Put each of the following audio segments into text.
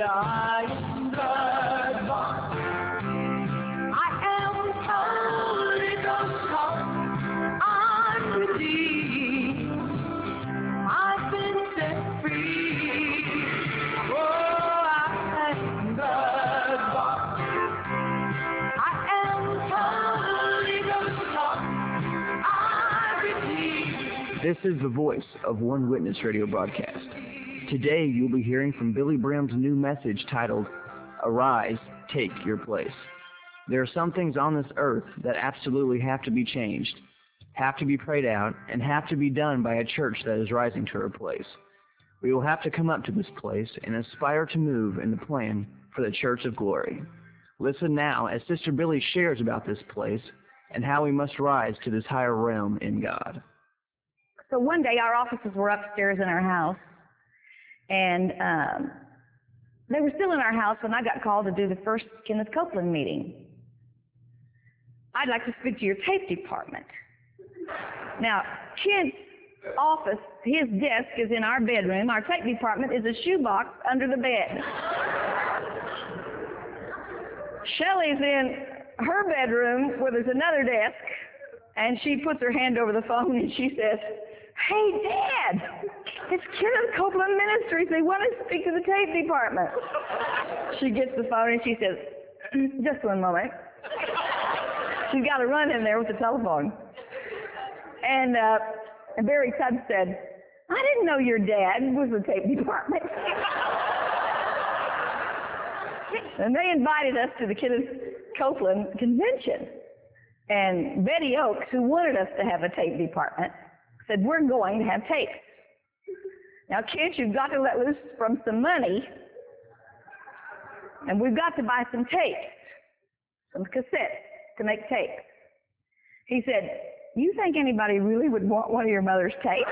I am blood-bought. I am Holy Ghost taught. I'm redeemed. I've been set free. Oh, I am blood-bought. I am Holy Ghost taught. I'm redeemed. This is the voice of One Witness radio broadcast. Today you'll be hearing from Billy Graham's new message titled, Arise, Take Your Place. There are some things on this earth that absolutely have to be changed, have to be prayed out, and have to be done by a church that is rising to her place. We will have to come up to this place and aspire to move in the plan for the Church of Glory. Listen now as Sister Billy shares about this place and how we must rise to this higher realm in God. So one day our offices were upstairs in our house, and they were still in our house when I got called to do the first Kenneth Copeland meeting. I'd like to speak to your tape department. Now, Kent's office, his desk is in our bedroom. Our tape department is a shoebox under the bed. Shelley's in her bedroom where there's another desk, and she puts her hand over the phone and she says, "Hey, Dad, it's Kenneth Copeland Ministries. They want to speak to the tape department." She gets the phone and she says, "Just one moment." She's got to run in there with the telephone. And very excited said, "I didn't know your dad was the tape department." And they invited us to the Kenneth Copeland convention. And Betty Oakes, who wanted us to have a tape department, said, "We're going to have tapes. Now, Kent, you've got to let loose from some money, and we've got to buy some tapes, some cassettes to make tapes." He said, "You think anybody really would want one of your mother's tapes?"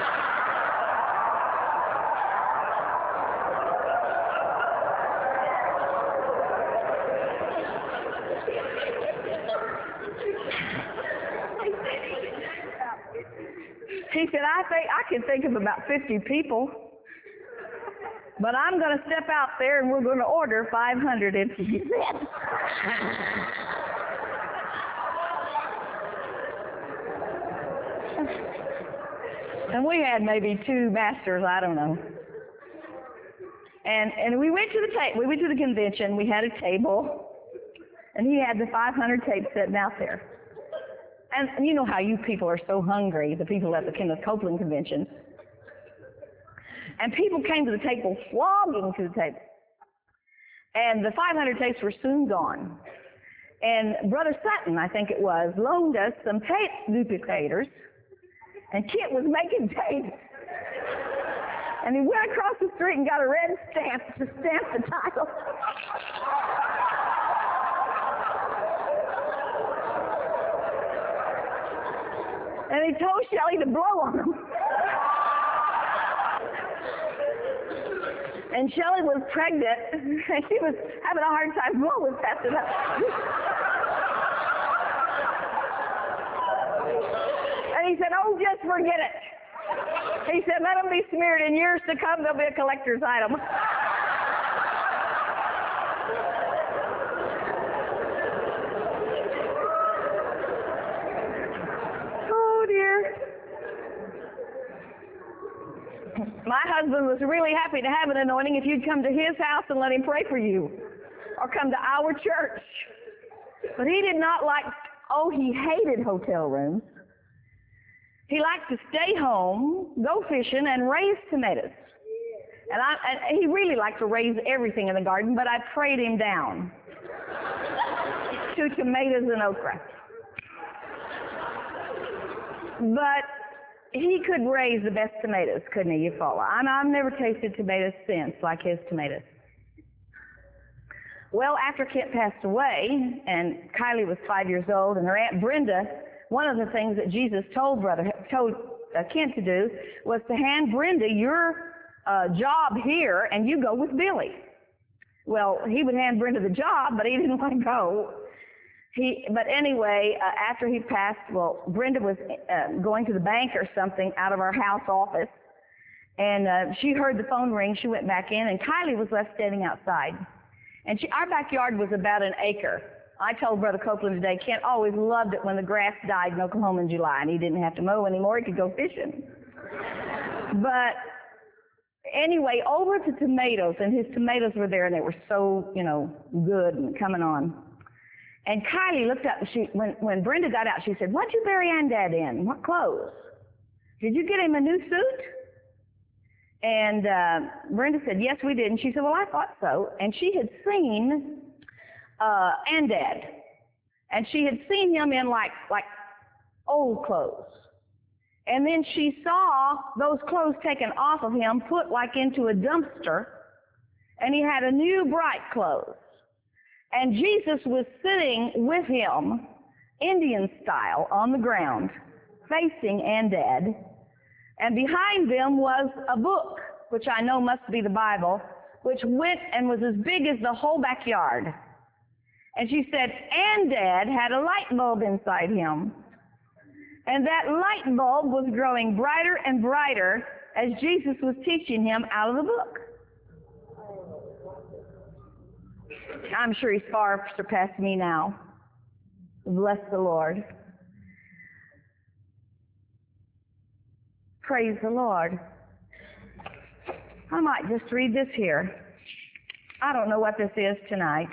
He said, I can think of about 50 people, but I'm going to step out there and we're going to order 500 empty cassettes. And we had maybe 2 masters, I don't know. And we went to the convention. We had a table, and he had the 500 tapes sitting out there. And you know how you people are so hungry, the people at the Kenneth Copeland convention. And people came to the table, flogging to the table. And the 500 tapes were soon gone. And Brother Sutton, I think it was, loaned us some tape duplicators. And Kent was making tapes. And he went across the street and got a red stamp to stamp the title. And he told Shelley to blow on them. And Shelley was pregnant, and she was having a hard time blowing fast enough. And he said, "Oh, just forget it." He said, "Let them be smeared. In years to come, they'll be a collector's item." My husband was really happy to have an anointing if you'd come to his house and let him pray for you, or come to our church. But he did not he hated hotel rooms. He liked to stay home, go fishing, and raise tomatoes. And he really liked to raise everything in the garden, but I prayed him down to tomatoes and okra. But he could raise the best tomatoes, couldn't he, Eufaula? I've never tasted tomatoes since like his tomatoes. Well, after Kent passed away, and Kylie was 5 years old, and her Aunt Brenda, one of the things that Jesus told Kent to do was to hand Brenda your job here, and you go with Billy. Well, he would hand Brenda the job, but he didn't want to go. But anyway, after he passed, Brenda was going to the bank or something out of our house office, And she heard the phone ring. She went back in, and Kylie was left standing outside. And our backyard was about an acre. I told Brother Copeland today, Kent always loved it when the grass died in Oklahoma in July, and he didn't have to mow anymore. He could go fishing. But anyway, over to tomatoes, and his tomatoes were there, and they were so, good and coming on. And Kylie looked up, when Brenda got out, she said, "What'd you bury Andad in? What clothes? Did you get him a new suit?" And Brenda said, "Yes, we did." And she said, "Well, I thought so." And she had seen Andad. And she had seen him in like old clothes. And then she saw those clothes taken off of him, put like into a dumpster, and he had a new bright clothes. And Jesus was sitting with him, Indian style, on the ground, facing Andad. And behind them was a book, which I know must be the Bible, which went and was as big as the whole backyard. And she said, Andad had a light bulb inside him. And that light bulb was growing brighter and brighter as Jesus was teaching him out of the book. I'm sure he's far surpassed me now. Bless the Lord. Praise the Lord. I might just read this here. I don't know what this is tonight.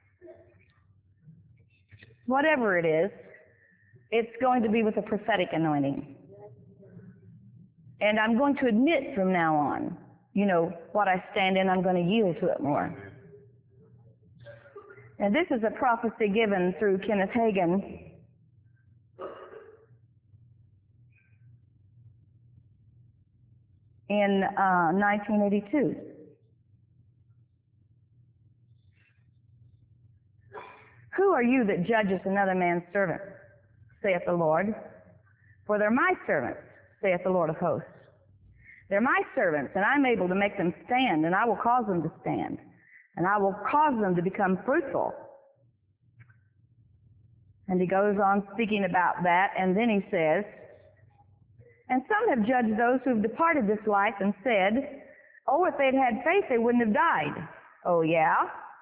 Whatever it is, it's going to be with a prophetic anointing. And I'm going to admit from now on, what I stand in, I'm going to yield to it more. And this is a prophecy given through Kenneth Hagin. In 1982. Who are you that judges another man's servant, saith the Lord? For they're my servants, saith the Lord of hosts. They're my servants, and I'm able to make them stand, and I will cause them to stand, and I will cause them to become fruitful. And he goes on speaking about that, and then he says, and some have judged those who have departed this life and said, oh, if they'd had faith, they wouldn't have died. Oh, yeah?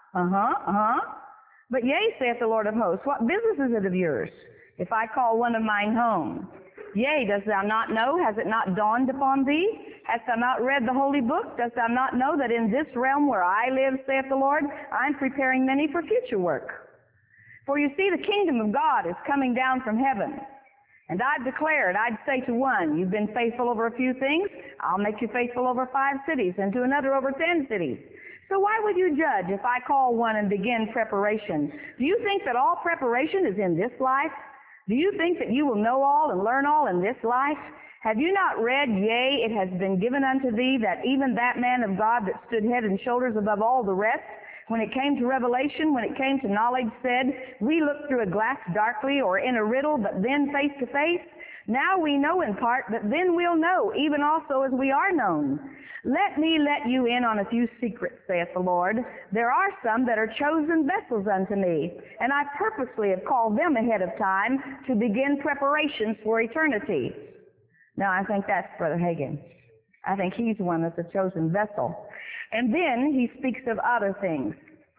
But yea, saith the Lord of hosts, what business is it of yours, if I call one of mine home? Yea, dost thou not know? Has it not dawned upon thee? Hast thou not read the holy book? Dost thou not know that in this realm where I live, saith the Lord, I'm preparing many for future work? For you see, the kingdom of God is coming down from heaven. And I've declared, I'd say to one, you've been faithful over a few things, I'll make you faithful over 5 cities, and to another over 10 cities. So why would you judge if I call one and begin preparation? Do you think that all preparation is in this life? Do you think that you will know all and learn all in this life? Have you not read, yea, it has been given unto thee that even that man of God that stood head and shoulders above all the rest, when it came to revelation, when it came to knowledge, said, we look through a glass darkly or in a riddle, but then face to face? Now we know in part, but then we'll know, even also as we are known. Let me let you in on a few secrets, saith the Lord. There are some that are chosen vessels unto me, and I purposely have called them ahead of time to begin preparations for eternity. Now, I think that's Brother Hagin. I think he's the one that's a chosen vessel. And then he speaks of other things.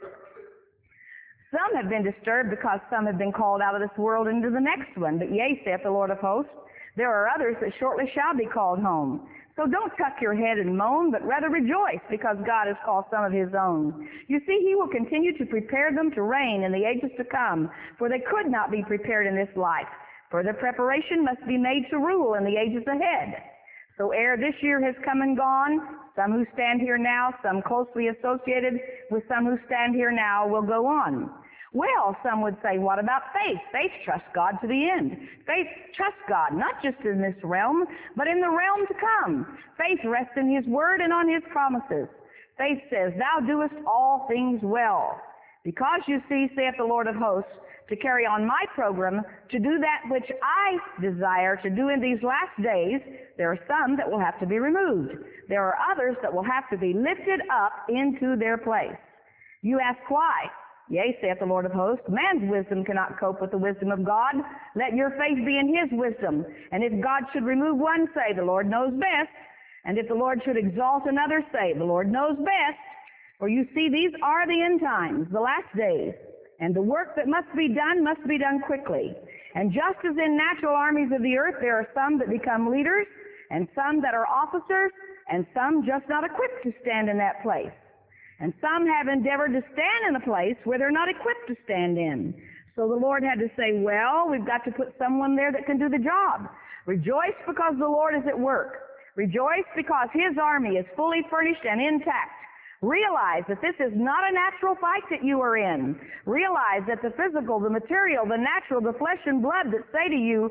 Some have been disturbed because some have been called out of this world into the next one. But yea, saith the Lord of hosts, there are others that shortly shall be called home. So don't tuck your head and moan, but rather rejoice, because God has called some of his own. You see, he will continue to prepare them to reign in the ages to come, for they could not be prepared in this life. Further preparation must be made to rule in the ages ahead. So ere this year has come and gone, some who stand here now, some closely associated with some who stand here now, will go on. Well, some would say, what about faith? Faith trusts God to the end. Faith trusts God, not just in this realm, but in the realm to come. Faith rests in his word and on his promises. Faith says, thou doest all things well. Because you see, saith the Lord of hosts, to carry on my program, to do that which I desire to do in these last days, there are some that will have to be removed. There are others that will have to be lifted up into their place. You ask why? Yea, saith the Lord of hosts, man's wisdom cannot cope with the wisdom of God. Let your faith be in his wisdom. And if God should remove one, say, the Lord knows best. And if the Lord should exalt another, say, the Lord knows best. For you see, these are the end times, the last days. And the work that must be done quickly. And just as in natural armies of the earth, there are some that become leaders, and some that are officers, and some just not equipped to stand in that place. And some have endeavored to stand in a place where they're not equipped to stand in. So the Lord had to say, well, we've got to put someone there that can do the job. Rejoice because the Lord is at work. Rejoice because His army is fully furnished and intact. Realize that this is not a natural fight that you are in. Realize that the physical, the material, the natural, the flesh and blood that say to you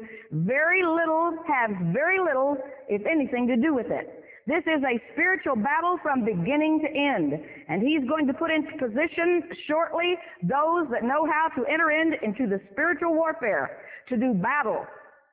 have very little, if anything, to do with it. This is a spiritual battle from beginning to end. And He's going to put into position shortly those that know how to enter into the spiritual warfare to do battle.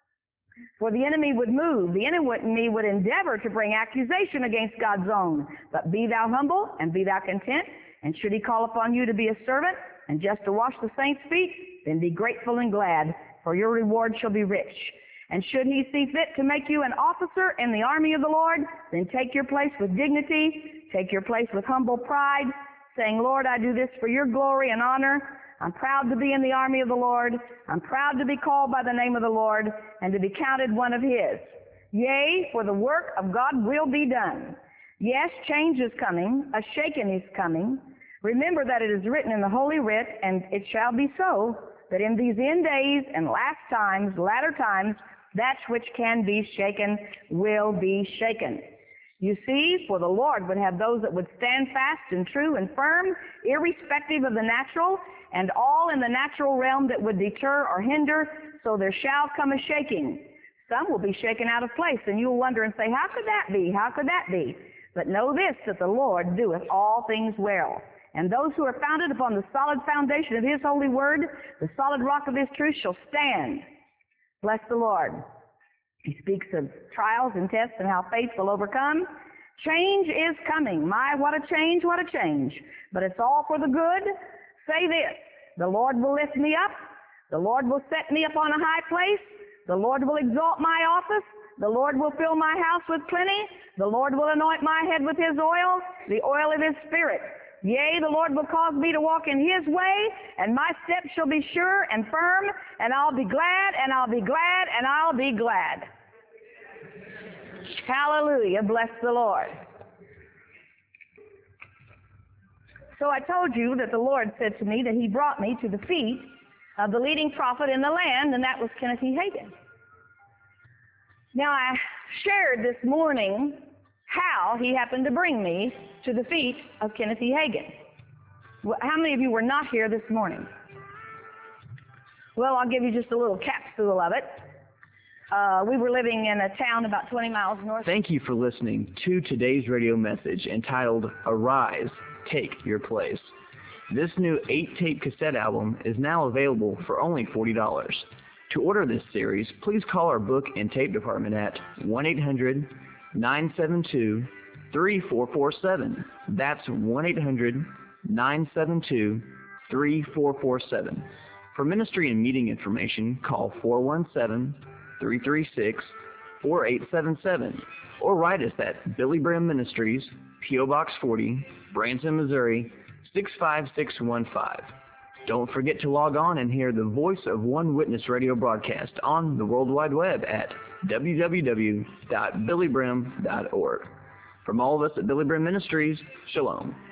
For the enemy would move, the enemy would endeavor to bring accusation against God's own. But be thou humble and be thou content, and should He call upon you to be a servant and just to wash the saints' feet, then be grateful and glad, for your reward shall be rich. And should He see fit to make you an officer in the army of the Lord, then take your place with dignity, take your place with humble pride, saying, Lord, I do this for your glory and honor. I'm proud to be in the army of the Lord. I'm proud to be called by the name of the Lord and to be counted one of His. Yea, for the work of God will be done. Yes, change is coming. A shaking is coming. Remember that it is written in the Holy Writ, and it shall be so, that in these end days and latter times, that which can be shaken will be shaken. You see, for the Lord would have those that would stand fast and true and firm, irrespective of the natural, and all in the natural realm that would deter or hinder, so there shall come a shaking. Some will be shaken out of place, and you'll wonder and say, how could that be? How could that be? But know this, that the Lord doeth all things well. And those who are founded upon the solid foundation of His holy word, the solid rock of His truth, shall stand. Bless the Lord. He speaks of trials and tests and how faith will overcome. Change is coming. My, what a change, what a change. But it's all for the good. Say this, the Lord will lift me up. The Lord will set me upon a high place. The Lord will exalt my office. The Lord will fill my house with plenty. The Lord will anoint my head with His oil, the oil of His Spirit. Yea, the Lord will cause me to walk in His way, and my steps shall be sure and firm, and I'll be glad, and I'll be glad, and I'll be glad. Hallelujah. Bless the Lord. So I told you that the Lord said to me that He brought me to the feet of the leading prophet in the land, and that was Kenneth E. Hagin. Now, I shared this morning how he happened to bring me to the feet of Kenneth E. Hagin. How many of you were not here this morning? Well, I'll give you just a little capsule of it. We were living in a town about 20 miles north. Thank you for listening to today's radio message entitled, Arise, Take Your Place. This new 8-tape cassette album is now available for only $40. To order this series, please call our book and tape department at 1-800-972-3447. That's 1-800-972-3447. For ministry and meeting information, call 417-336-4877 or write us at Billy Brim Ministries, P.O. Box 40, Branson, Missouri, 65615. Don't forget to log on and hear the Voice of One Witness radio broadcast on the World Wide Web at www.billybrim.org. From all of us at Billy Brim Ministries, Shalom.